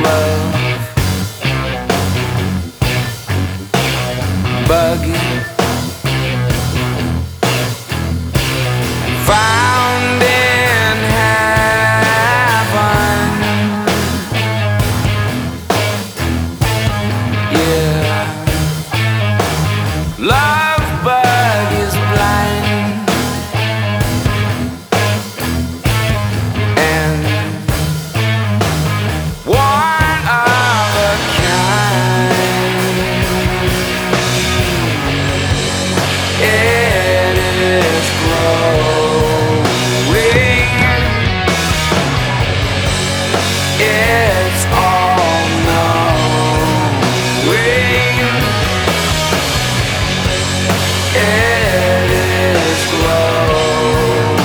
love buggy found in heaven. Yeah, love bug is blind and one of a kind. It is growing. It's all knowing. It is glowing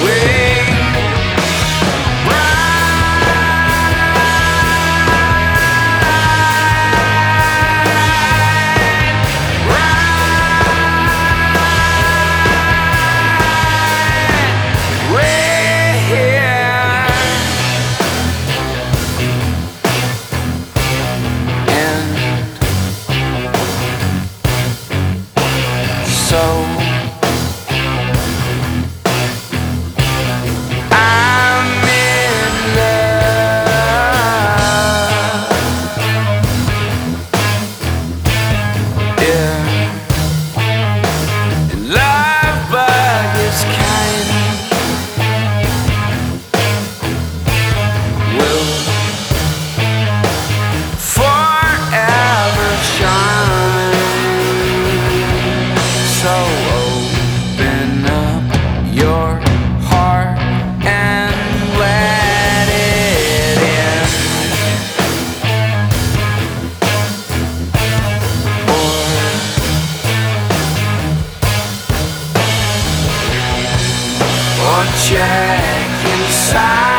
right here. And so I'm in love. Yeah, and love bug is kind. Will forever shine. So open up your heart and let it in. Or check inside.